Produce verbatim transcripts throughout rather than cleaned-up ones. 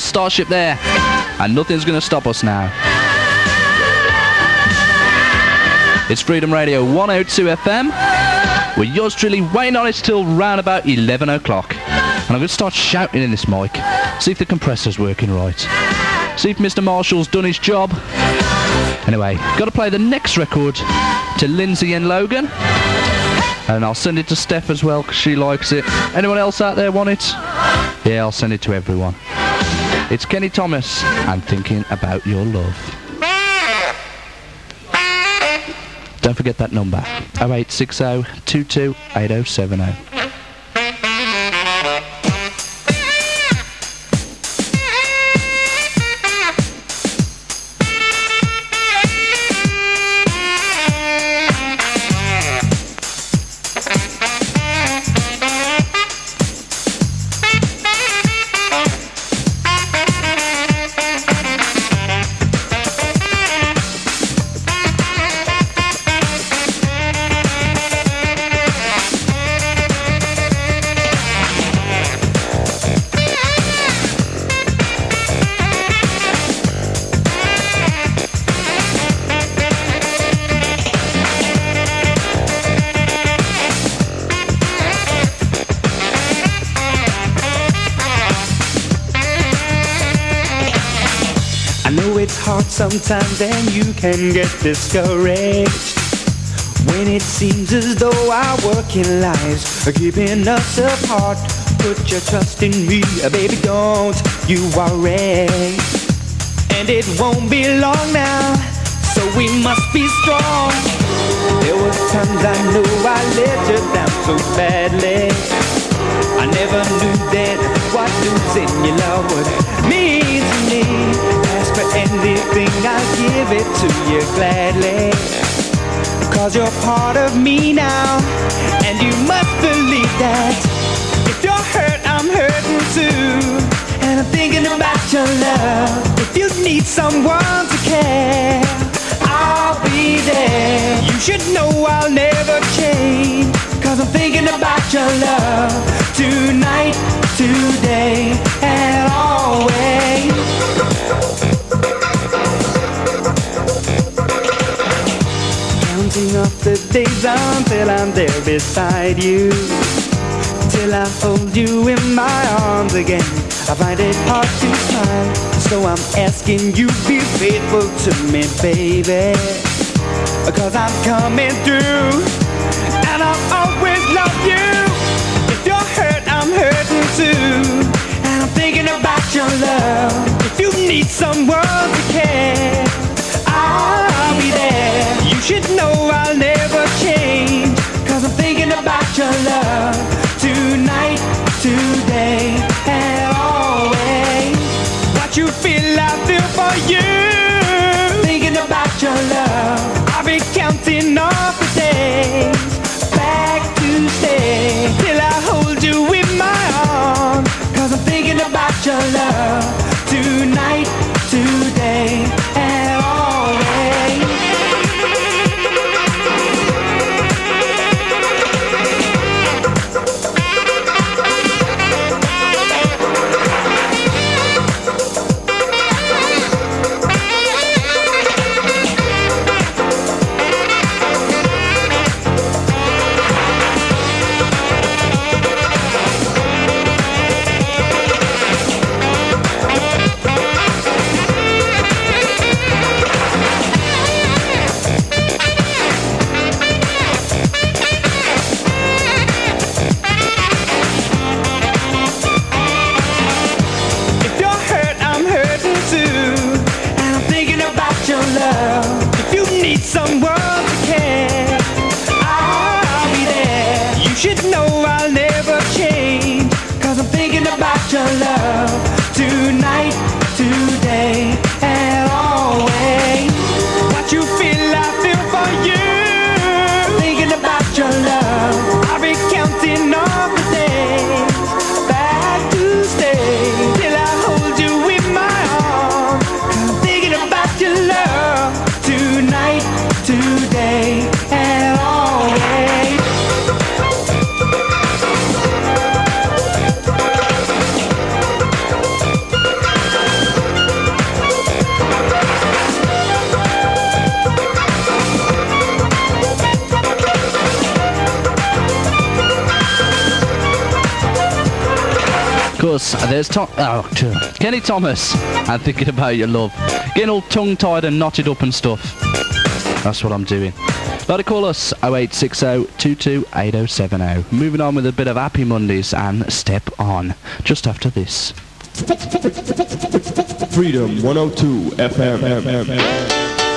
Starship there. And nothing's going to stop us now. It's Freedom Radio one oh two F M. We're yours truly waiting on it till round about eleven o'clock. And I'm going to start shouting in this mic. See if the compressor's working right. See if Mister Marshall's done his job. Anyway, got to play the next record to Lindsay and Logan. And I'll send it to Steph as well, because she likes it. Anyone else out there want it? Yeah, I'll send it to everyone. It's Kenny Thomas and Thinking About Your Love. Don't forget that number, oh eight six oh, two two eight oh seven oh. Sometimes and you can get discouraged when it seems as though our working lives are keeping us apart. Put your trust in me, baby, don't you worry. And it won't be long now, so we must be strong. There were times I knew I let you down so badly. I never knew then what losing your love would mean to me. Ask for anything, I'll give it to you gladly. Cause you're part of me now, and you must believe that. If you're hurt, I'm hurting too, and I'm thinking about your love. If you need someone to care, I'll be there. You should know I'll never change, cause I'm thinking about your love. Tonight, today, and always. Counting off the days until I'm there beside you, till I hold you in my arms again. I find it hard to smile, so I'm asking you be faithful to me, baby. Cause I'm coming through, and I'll always love you. If you're hurt, I'm hurting too, and I'm thinking about your love. If you need someone to care, I'll be there. You should know I'll never change, cause I'm thinking about your love. Tonight, today, and always. What you feel, I feel for you. Thinking about your love, I'll be counting off the days back to stay, till I hold you in my arms. Cause I'm thinking about your love. Tonight, today, and always. Someone to care, I'll be there. You should know I'll never change, cause I'm thinking about your love. Tonight, today, and always. What you feel, I feel for you. Thinking about your love, I'll be counting off the days back to stay, till I hold you in my arms. I'm thinking about your love. Tonight, today, and always. course, there's Tom- oh, Kenny Thomas and Thinking About Your Love. Getting all tongue-tied and knotted up and stuff. That's what I'm doing. Like to call us oh eight six oh, two two eight oh seven oh. Moving on with a bit of Happy Mondays and Step On. Just after this. Freedom one oh two F M.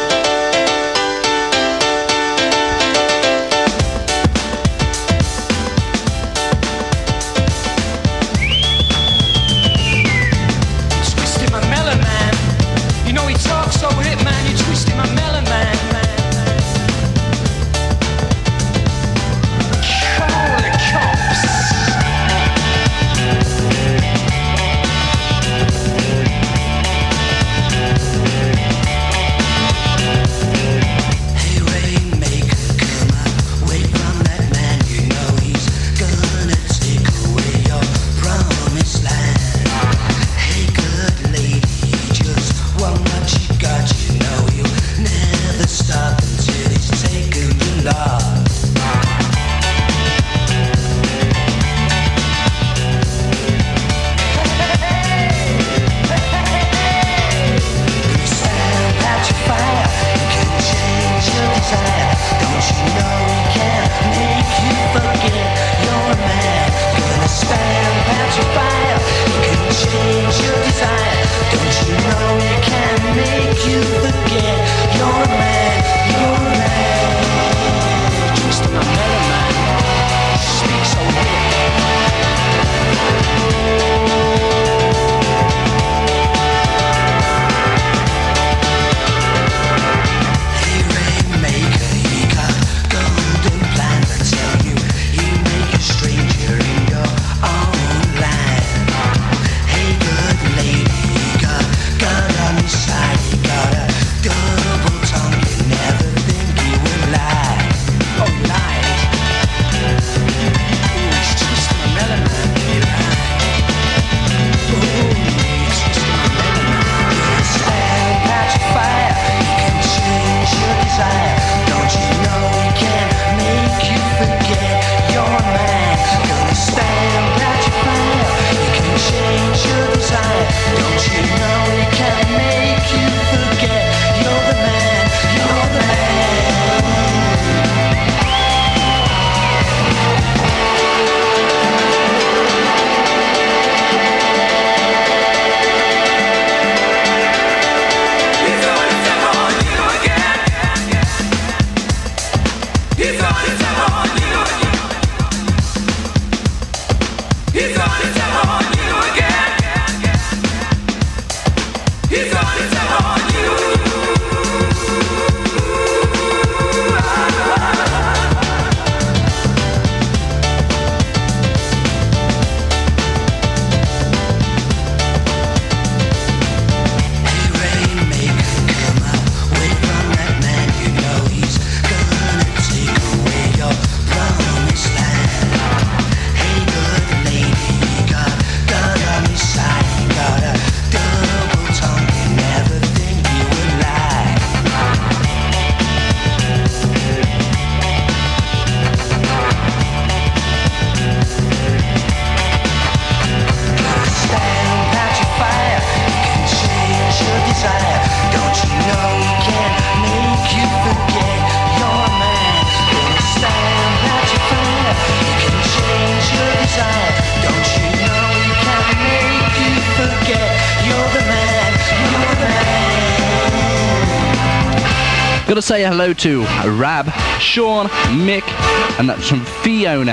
Gotta say hello to Rab, Sean, Mick, and that's from Fiona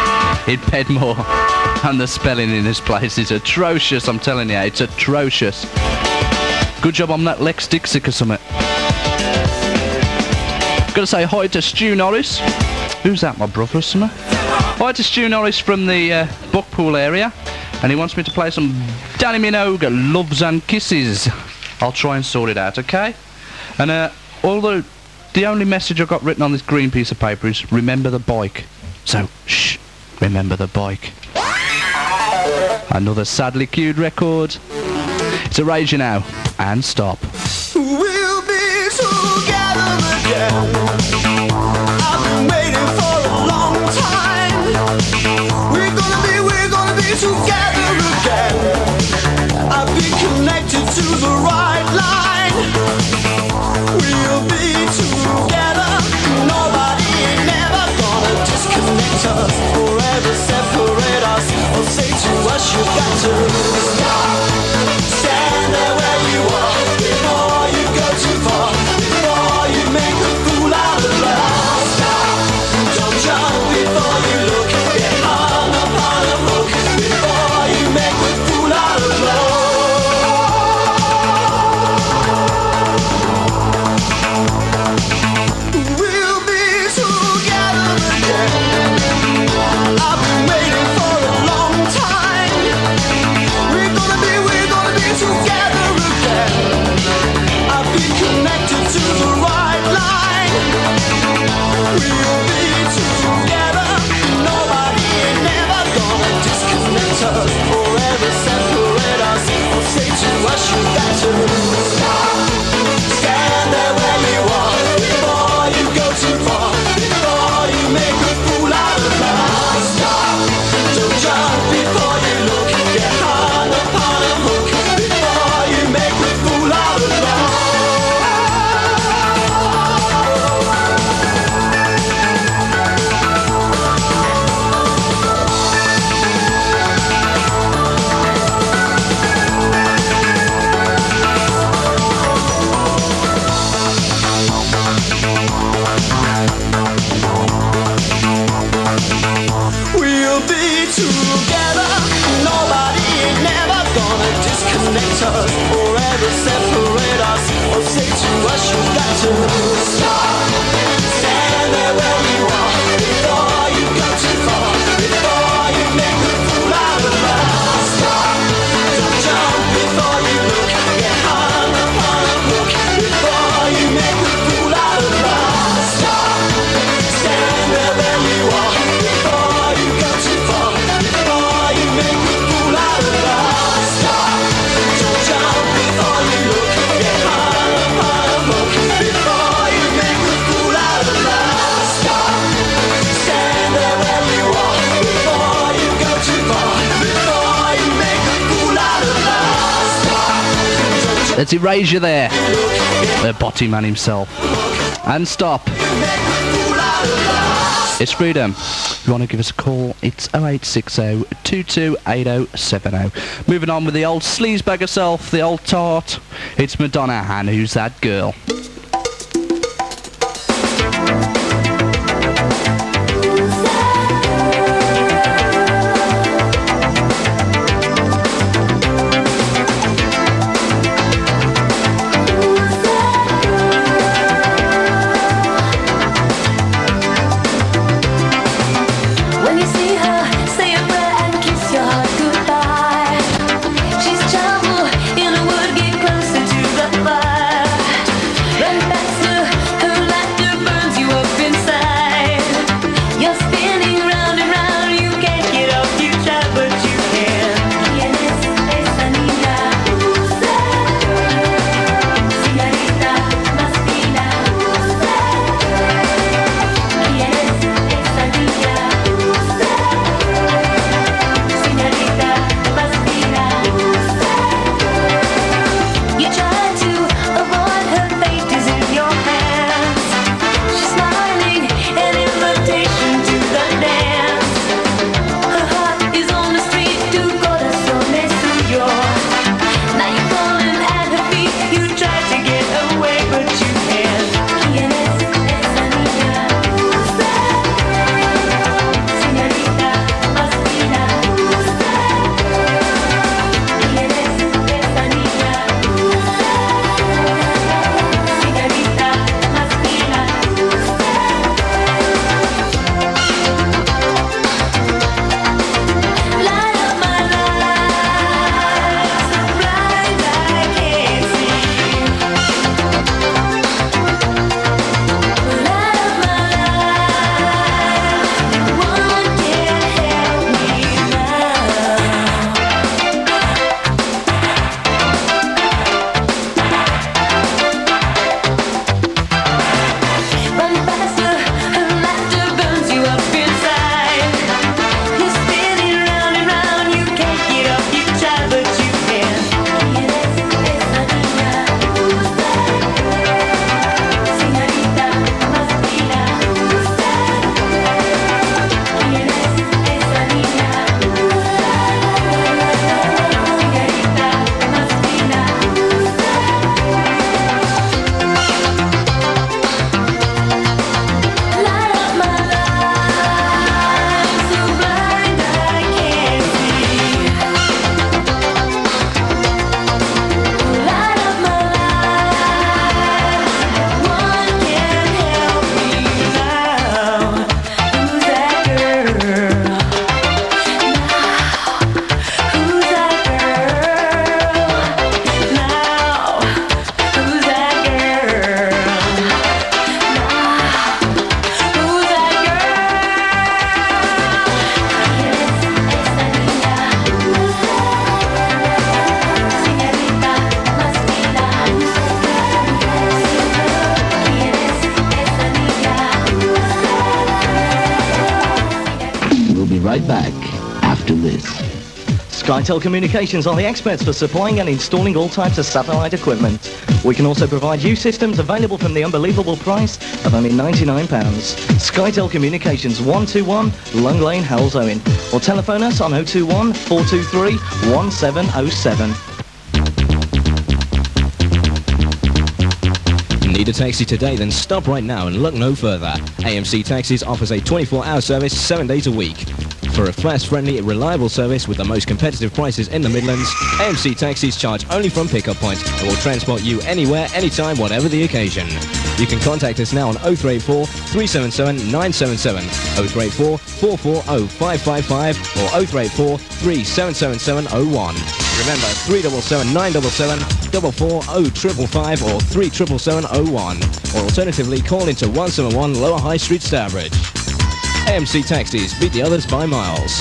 in Pedmore. And the spelling in this place is atrocious, I'm telling you, it's atrocious. Good job on that Lex Dixie or something. Gotta say hi to Stu Norris. Who's that, my brother or something? Hi to Stu Norris from the uh, Buckpool area. And he wants me to play some Danny Minogue, Loves and Kisses. I'll try and sort it out, okay? And uh, although the only message I've got written on this green piece of paper is remember the bike. So, shh, remember the bike. Another sadly cued record. It's a Rage Now and Stop. We'll be together again. I've been waiting for a long time. We're gonna be, we're gonna be together again. us or ever separate us or say to us you've got to stop. Stand there where you are before you go too far, before you make a fool out of us. Stop. Don't jump before you look, get hung upon a hook before you make a fool out of us. Stop. Stand there where you are before you go too far, before you make a fool out of us. Stop. Don't jump before you look, get hung upon a hook before you make a fool out of us. Stop. Stand there where you are before you go too far, before you make a fool out of us. Stop. Let's erase you there. The Botty Man himself. And stop. It's Freedom. If you want to give us a call, it's oh eight six oh, two two eight oh seven oh. Moving on with the old sleazebag herself, the old tart. It's Madonna and Who's That Girl? When you see her, say a prayer and kiss your heart goodbye. She's trouble in a wood, get closer to the fire. Run faster, her laughter burns you up inside. You're spinning round and round, you can't get off, you try but you can. ¿Quién es esa niña? Who's that girl? Señorita más fina. Who's that girl? ¿Quién es esa niña? Señorita más fina. You try to avoid her fate is in your hands. She's smiling, an invitation to the dance. Her heart is on the street, tu corazón es suyo. Now you're falling at her feet, you try to get away but you can't. ¿Quién es esa niña? Who's that girl? Señorita más fina. Who's that girl? ¿Quién es esa niña? Who's that girl? Señorita más fina. Light up my life, so blind I can't see. Light up my life, no one can help me now. Run faster, her laughter burns you up inside. You're spinning round and round, you can't get up, you try but you can't. ¿Quién es esa niña? Who's that girl? Señorita más fina. Who's that girl? ¿Quién es esa niña? Who's that girl? Señorita más fina. Light up my life, so blind I can't see. Light up my life, no one can help me now. Who's that girl? Who's that girl? Now, who's that girl? Who's that We'll be right back after this. SkyTel Communications are the experts for supplying and installing all types of satellite equipment. We can also provide you systems available from the unbelievable price of only ninety-nine pounds. SkyTel Communications, one two one Lung Lane, Halesowen. Or telephone us on oh two one, four two three, one seven oh seven. Need a taxi today? Then stop right now and look no further. A M C Taxis offers a twenty-four hour service, seven days a week. For a fast-friendly, reliable service with the most competitive prices in the Midlands, A M C Taxis charge only from pickup point and will transport you anywhere, anytime, whatever the occasion. You can contact us now on oh three eight four, three seven seven, nine seven seven, oh three eight four, four four oh, five five five or oh three eight four, three seven seven seven oh one. Remember three seven seven, nine seven seven, four four oh, five five five or three seven seven oh one. Or alternatively, call into one seven one Lower High Street, Stourbridge. A M C Taxis, beat the others by miles.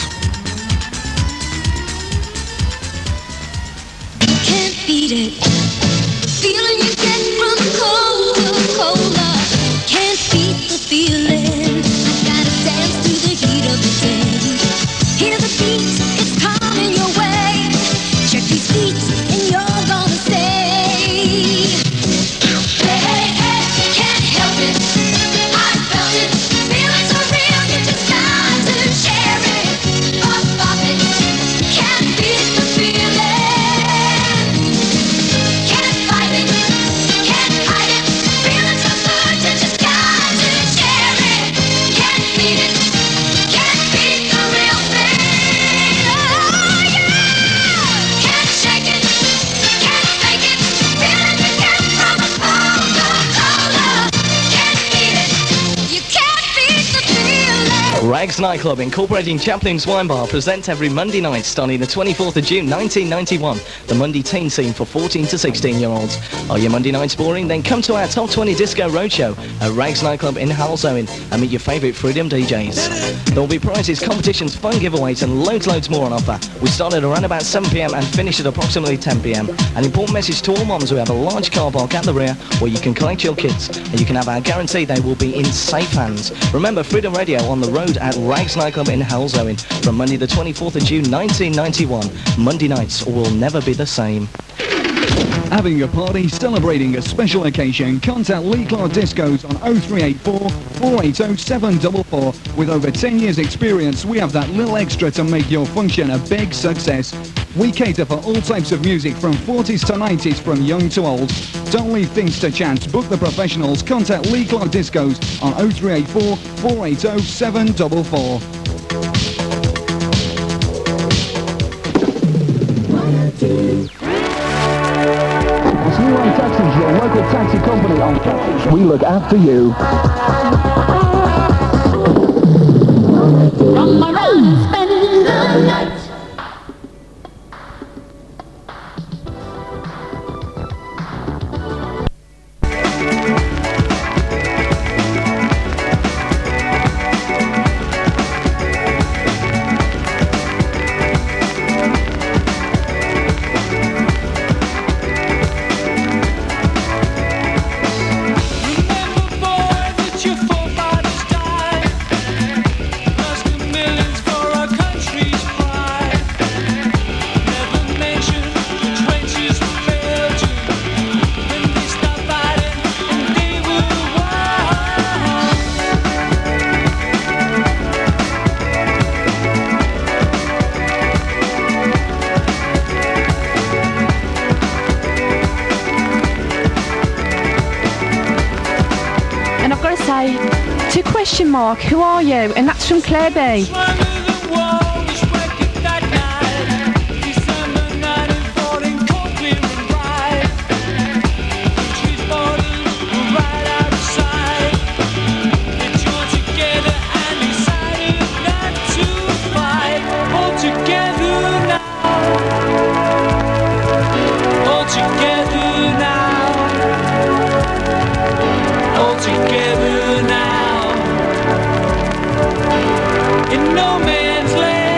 Can't beat it. Feeling you get from Coca-Cola. Can't beat the feeling. I gotta dance to the heat of the day. Hear the beat, it's coming your way. Check these feet and you're gonna stay. Hey, hey, hey, can't help it. I felt it. Feelings are real, you just got to share it. Up, up it. Can't beat the feeling. Can't fight it. Can't hide it. Feelings are good, you just got to share it. Can't beat it. Can't beat the real thing. Oh yeah. Can't shake it. Can't fake it. Feeling you get from a Coca-Cola. Can't beat it. You can't beat the feeling. Rags Nightclub, incorporating Chaplin's Wine Bar, presents every Monday night starting the twenty-fourth of June nineteen ninety-one, the Monday teen scene for fourteen to sixteen year olds. Are your Monday nights boring? Then come to our Top twenty Disco Roadshow at Rags Nightclub in Halzowen and meet your favourite Freedom D Js. There will be prizes, competitions, fun giveaways and loads loads more on offer. We start at around about seven p m and finish at approximately ten p m. An important message to all moms who have a large car park at the rear where you can collect your kids, and you can have our guarantee they will be in safe hands. Remember, Freedom Radio on the road at Rags Nightclub in Halzowen from Monday the twenty-fourth of June nineteen ninety-one. Monday nights will never be the same. Having a party, celebrating a special occasion, contact Lee Clark Discos on oh three eight four, four eight oh, seven four four. With over ten years experience, we have that little extra to make your function a big success. We cater for all types of music from forties to nineties, from young to old. Don't leave things to chance. Book the professionals. Contact Lee Clark Discos on oh three eight four, four eight oh, seven four four. Sneeline Taxis, your local taxi company on Taxi. We look after you. From around spending the night. To question mark, who are you? And that's from Claire B. Together now, in no man's land.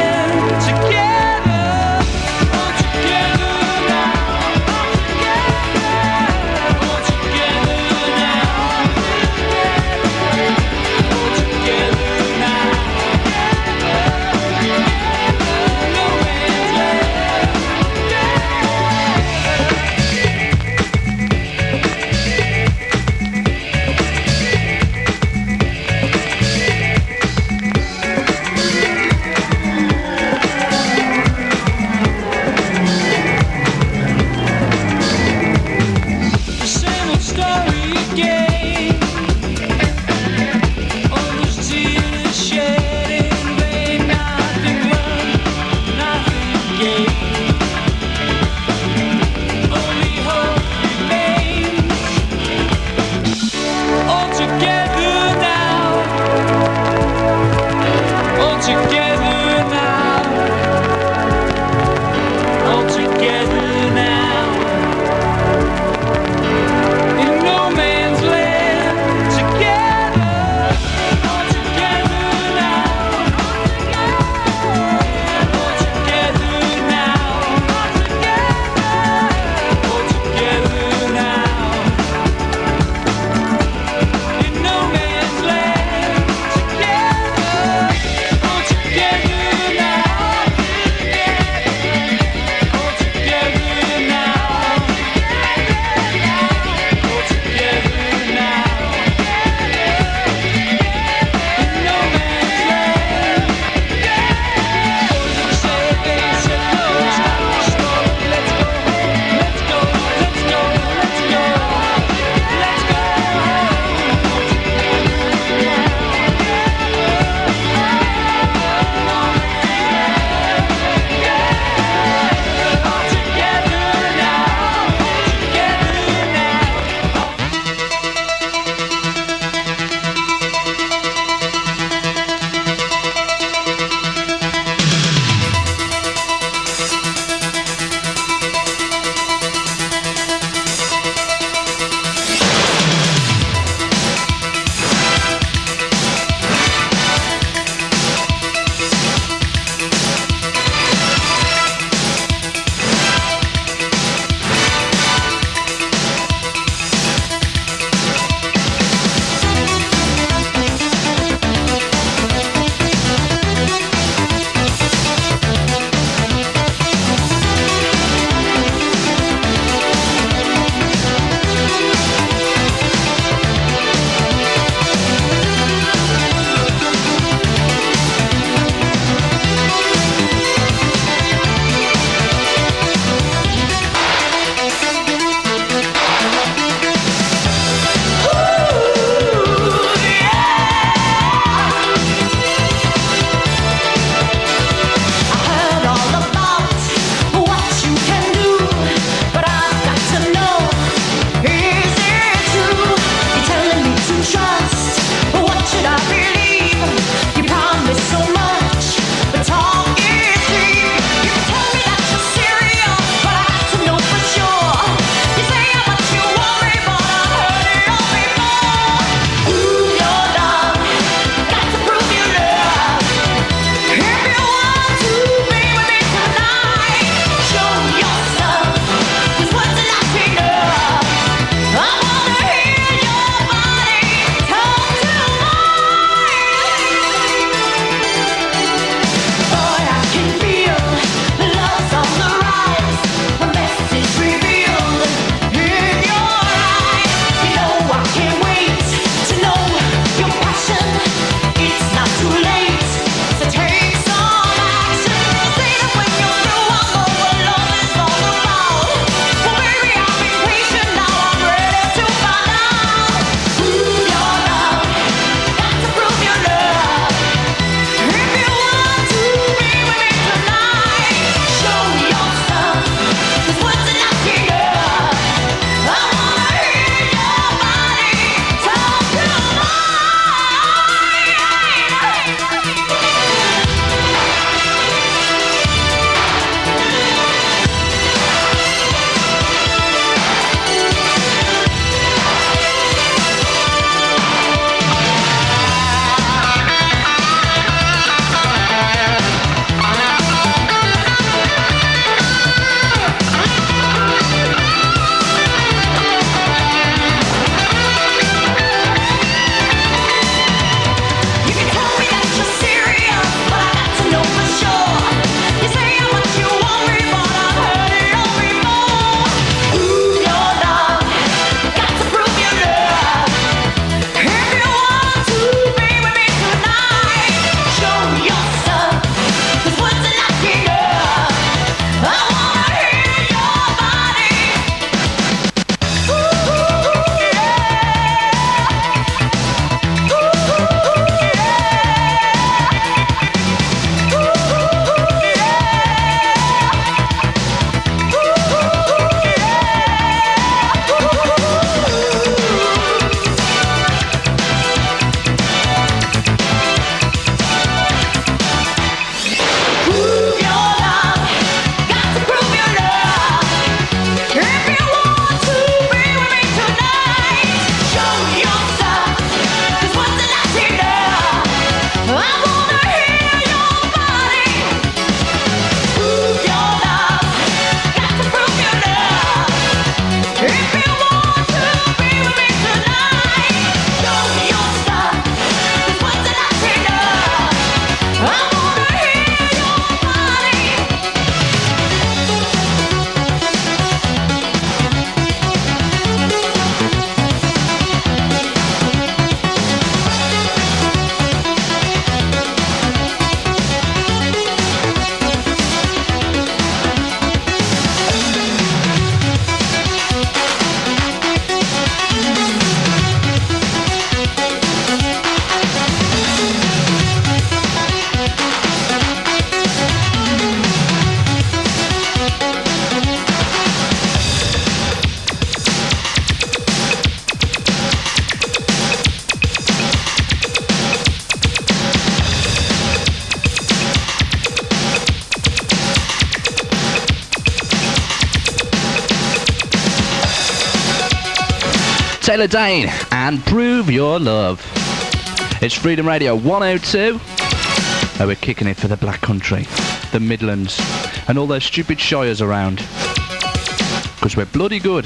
Taylor Dane and Prove Your Love. It's Freedom Radio one oh two. Oh, we're kicking it for the Black Country, the Midlands, and all those stupid shires around. Because we're bloody good.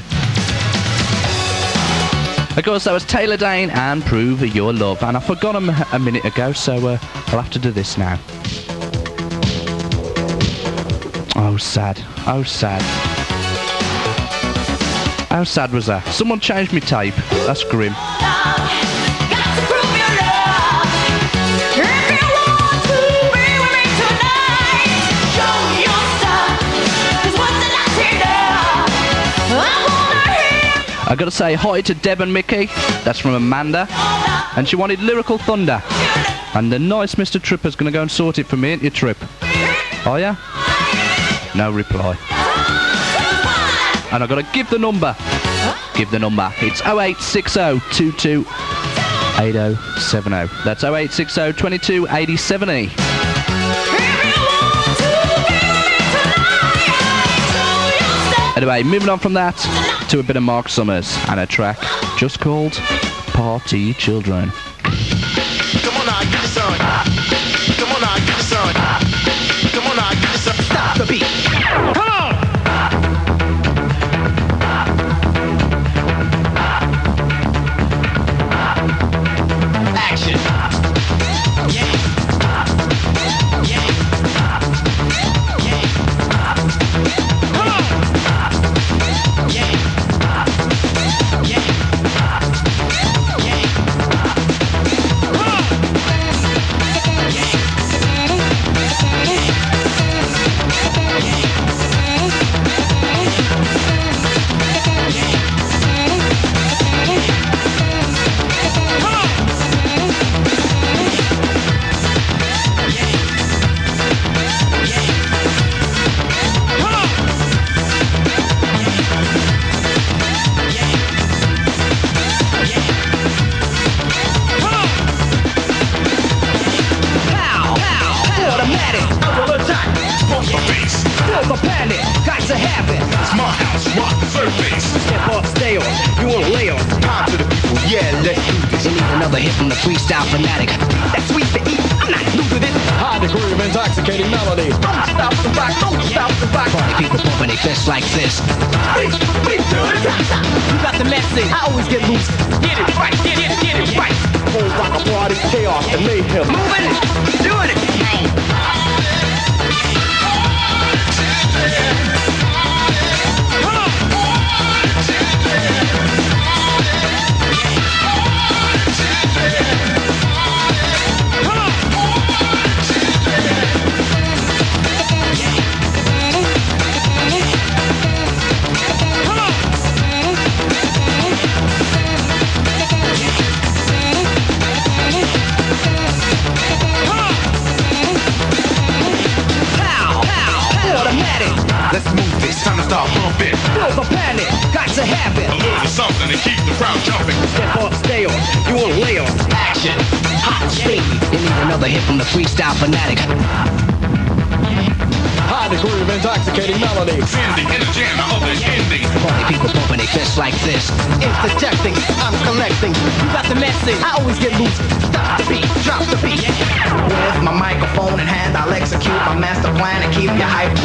Of course, that was Taylor Dane and Prove Your Love. And I forgot them a minute ago, so uh, I'll have to do this now. Oh, sad. Oh, sad. How sad was that? Someone changed me tape. That's grim. I gotta say hi to Deb and Mickey. That's from Amanda. And she wanted Lyrical Thunder. And the nice Mister Tripper's gonna go and sort it for me, ain't you, Trip? Are ya? No reply. And I've got to give the number. Give the number. It's oh eight six oh, two two eight oh seven oh. That's oh eight six oh, two two eight oh seven oh. Anyway, moving on from that to a bit of Mark Summers and a track just called Party Children. Come on now, get the sun. Come on now, get the sun. Come on now, get the sun. Stop the beat. Come on! Action. Yeah. Yeah. Yeah. Come on! Yeah. Yeah. From the freestyle fanatic. That's sweet to eat. I'm not new to this. High degree of intoxicating melody. Don't stop the rock. Don't stop the rock. Party people pumping their fists like this. Please, please do it. You got the message. I always get loose. Get it right. Get it. Get it right. Whole rock a party, chaos and mayhem. Moving it. Doing it. Let's move this, time to start pumping. Feel the panic, got to have it. A little something to keep the crowd jumping. Step off, stay on, you won't lay on. Action, hot speed. You need another hit from the freestyle fanatic. High degree of intoxicating melody. Sending in the jam, the other ending. Party people pumping their fists like this. Interjecting, I'm collecting. You got the message, I always get loose. Stop the beat, drop the beat. With my microphone in hand, I'll execute my master plan and keep you hyped.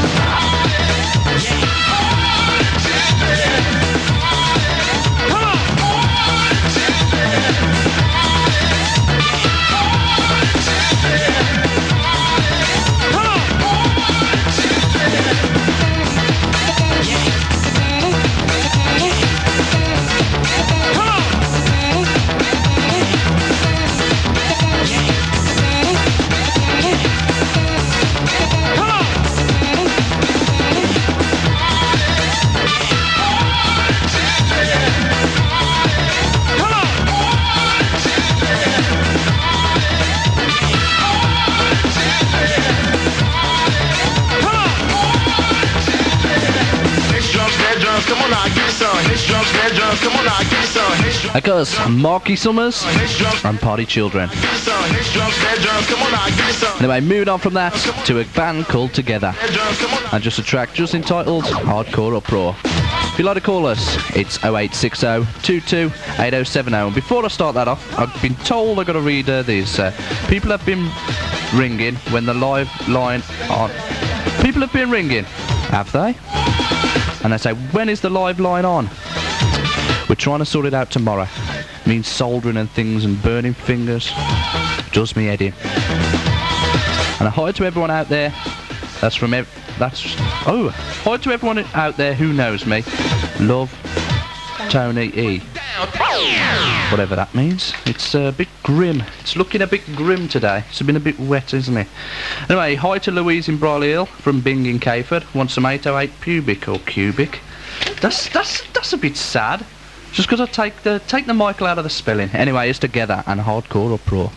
That goes Marky Summers and Party Children. Anyway, moving on from that to a band called Together, and just a track just entitled Hardcore Uproar. you'd like to call us, it's oh eight six oh, two two eight oh seven oh. And before I start that off, I've been told I've got to read uh, these. Uh, people have been ringing when the live line on. People have been ringing, have they? And they say, when is the live line on? We're trying to sort it out tomorrow. Means soldering and things and burning fingers. Does me head in. And a hi to everyone out there. That's from ev that's oh hi to everyone out there who knows me. Love, Tony E. Whatever that means. It's a bit grim. It's looking a bit grim today. It's been a bit wet, isn't it? Anyway, hi to Louise in Briley Hill from Bing in Cayford. Want some eight oh eight pubic or cubic? That's that's that's a bit sad. Just because I take the take the Michael out of the spelling. Anyway, it's together and hardcore uproar.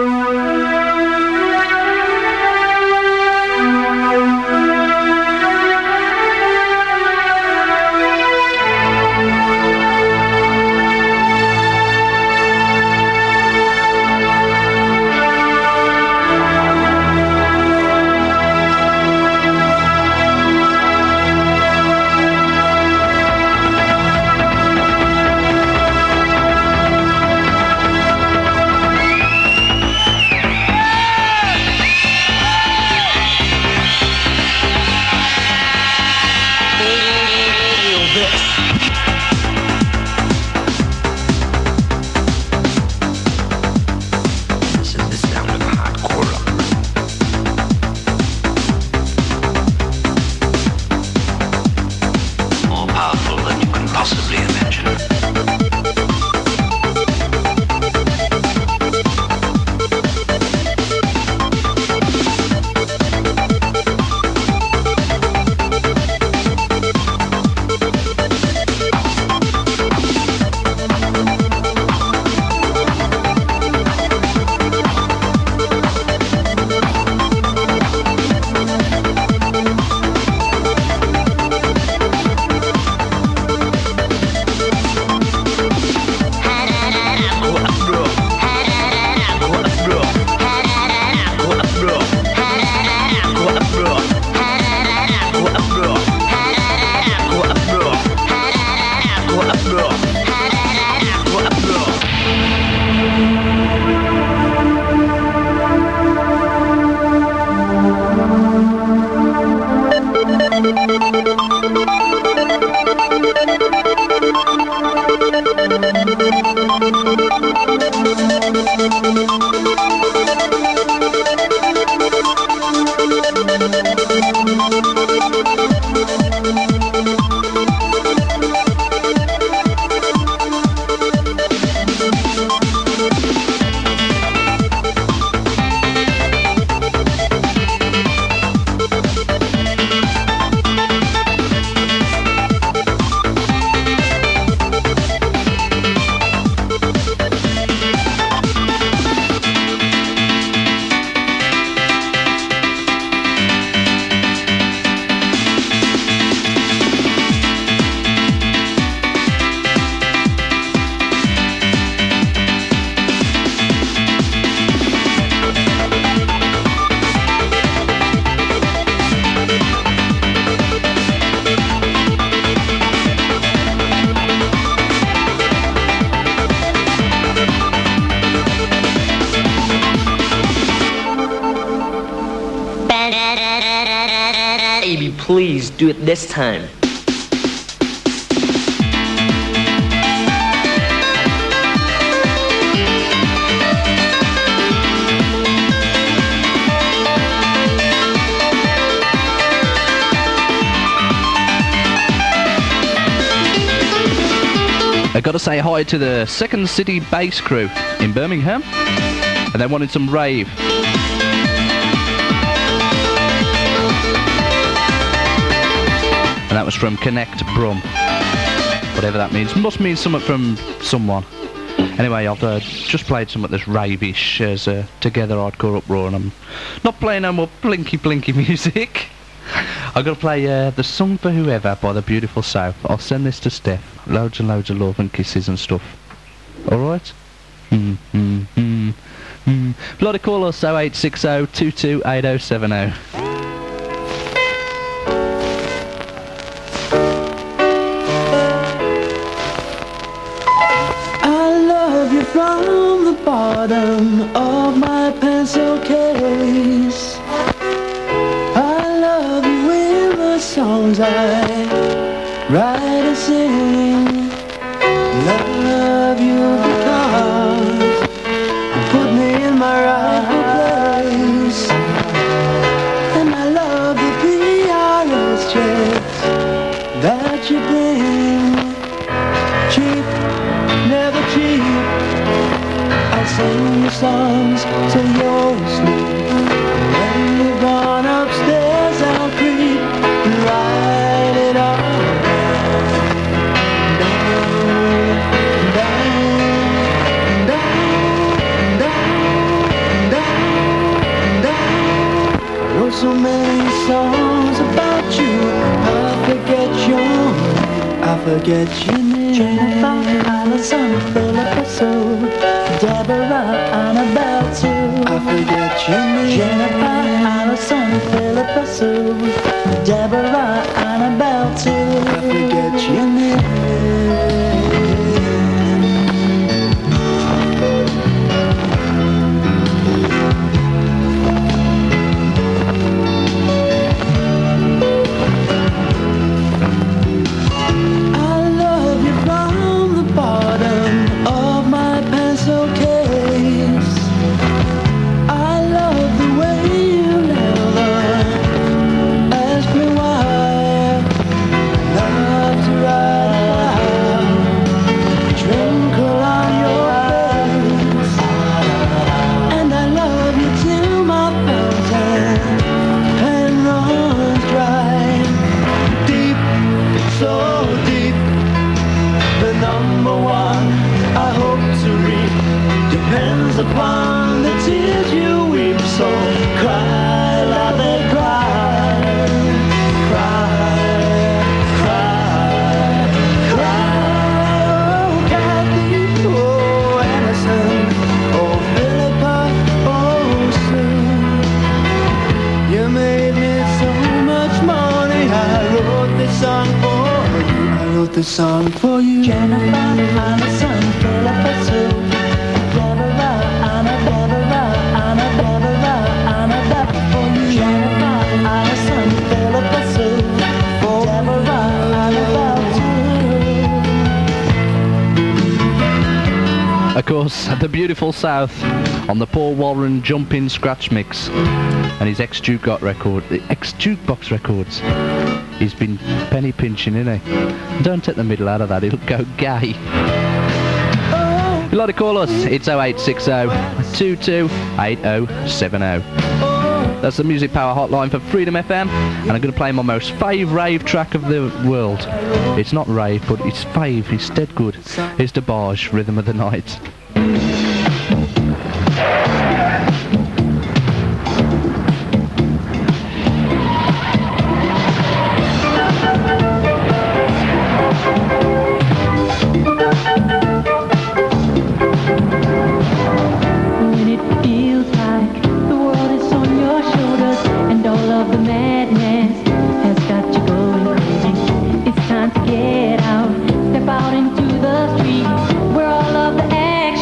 Please do it this time. I got to say hi to the Second City bass crew in Birmingham, and they wanted some rave. And that was from Connect Brum. Whatever that means. Must mean something from someone. Anyway, I've uh, just played something that's rave-ish as uh, Together Hardcore Uproar, and I'm not playing no more blinky blinky music. I've got to play uh, The Song for Whoever by The Beautiful South. I'll send this to Steph. Loads and loads of love and kisses and stuff. Alright? Hmm, hmm, hmm, hmm. Bloody call us oh eight six oh, two two eight oh seven oh. from the bottom of my pencil case. I love you in the songs I write and sing. Love you because you put me in my rightful place. And I love the P R S checks that you bring. Cheap, never cheap. I'll sing you songs till you're asleep. When you've gone upstairs, I'll creep and write it all so many songs about you. I forget your name. I forget your name. Jennifer, Allison, Philippa Sue, Deborah, Annabelle too. I forget your name. Jennifer, Allison, Philippa Sue, Deborah, Annabelle too. I forget your name. Upon the tears you weep, so cry, love and cry, cry, cry, cry. Oh, Kathy, oh, Anderson, oh, Philippa, oh, Sue. You made me so much money. I wrote this song for you. I wrote this song for you. Jennifer, Anderson, Philippa, Sue. Of course, the beautiful South on the Paul Warren Jumpin' Scratch Mix and his ex-Juke record, the ex-Jukebox Records. He's been penny pinching, isn't he? Don't take the middle out of that, it'll go gay. If you'd like to call us, it's oh eight six oh, two two eight oh seven oh. That's the Music Power hotline for Freedom F M, and I'm going to play my most fave rave track of the world. It's not rave, but it's fave, it's dead good. Here's the Barge, Rhythm of the Night. Get out, step out into the street where all of the action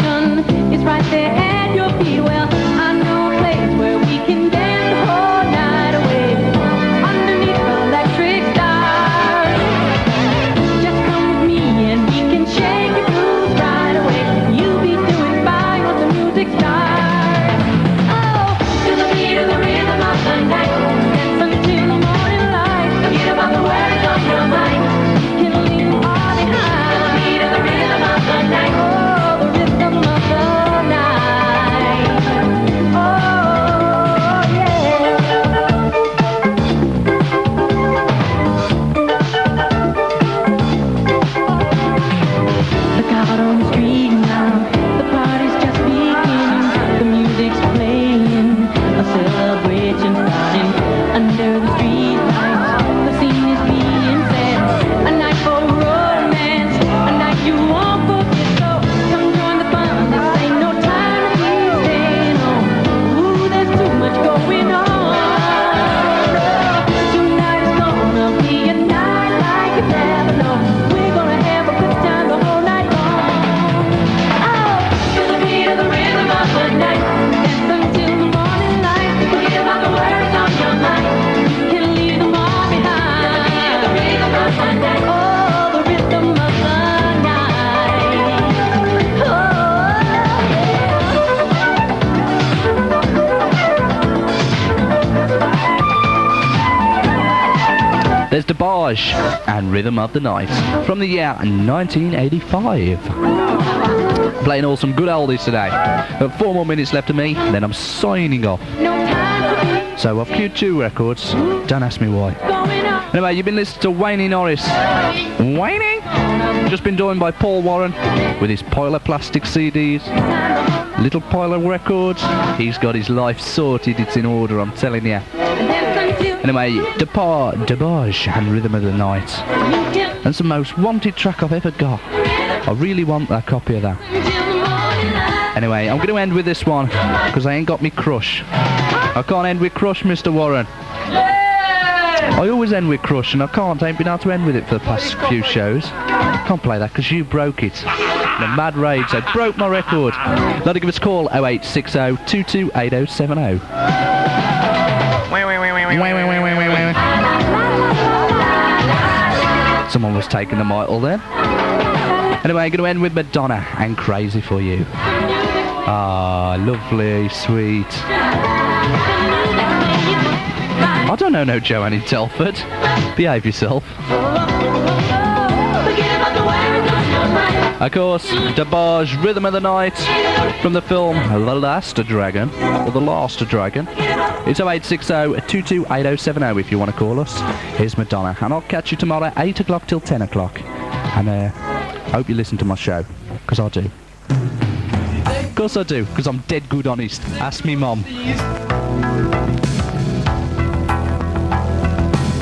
There's DeBarge and Rhythm of the Night from the year nineteen eighty-five. Playing all some good oldies today. Got four more minutes left of me, then I'm signing off. So I've queued two records. Don't ask me why. Anyway, you've been listening to Wayne Norris. Wayne? Just been joined by Paul Warren with his pile of plastic C Ds. Little pile of records. He's got his life sorted. It's in order, I'm telling you. Anyway, Depar, DeBarge and Rhythm of the Night. That's the most wanted track I've ever got. I really want a copy of that. Anyway, I'm going to end with this one, because I ain't got me Crush. I can't end with Crush, Mister Warren. I always end with Crush, and I can't. I ain't been able to end with it for the past few shows. Can't play that, because you broke it. In a mad rage, so broke my record. Like to give us a call, oh eight six oh, two two eight oh seven oh. Someone was taking the mitle then. Anyway, I'm going to end with Madonna and Crazy for You. Ah, lovely, sweet. I don't know no Joanne Telford. Behave yourself. Of course, DeBarge, Rhythm of the Night, from the film The Last Dragon, or The Last Dragon. It's oh eight six oh, two two eight oh seven oh if you want to call us. Here's Madonna, and I'll catch you tomorrow, eight o'clock till ten o'clock. And uh, hope you listen to my show, because I do. Of course I do, because I'm dead good honest. Ask me mum.